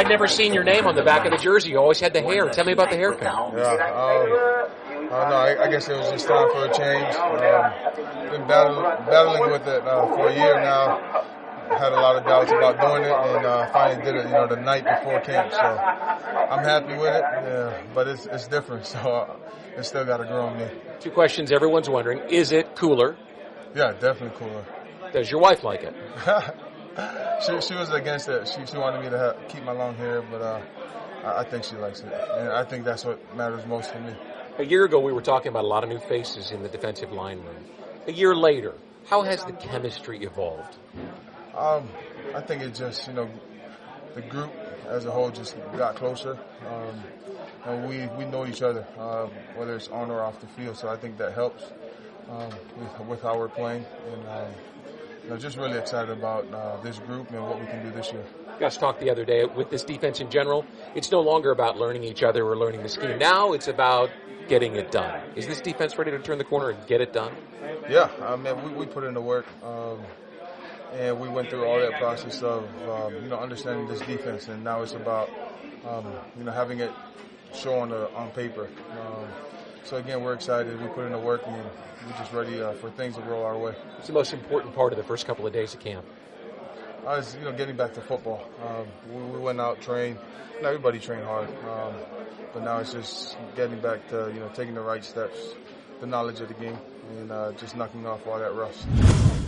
never seen your name on the back of the jersey. You always had the hair. Tell me about the haircut. I guess it was just time for a change. Been battling with it for a year now. Had a lot of doubts about doing it, and finally did it, the night before camp. So I'm happy with it, but it's different. So it's still got to grow on me. Two questions everyone's wondering. Is it cooler? Yeah, definitely cooler. Does your wife like it? She was against it. She wanted me to keep my long hair, but I think she likes it. And I think that's what matters most to me. A year ago, we were talking about a lot of new faces in the defensive line room. A year later, how has the chemistry evolved? I think it just, the group as a whole just got closer. And we know each other, whether it's on or off the field. So I think that helps with how we're playing. And just really excited about this group and what we can do this year. Gus talked the other day with this defense in general. It's no longer about learning each other or learning the scheme. Now it's about getting it done. Is this defense ready to turn the corner and get it done? Yeah, we put in the work. And we went through all that process of, understanding this defense. And now it's about, having it show on paper. So, again, we're excited. We put in the work, and we're just ready for things to roll our way. What's the most important part of the first couple of days of camp? It's, getting back to football. We went out, trained. Everybody trained hard. But now it's just getting back to, taking the right steps, the knowledge of the game, and just knocking off all that rust.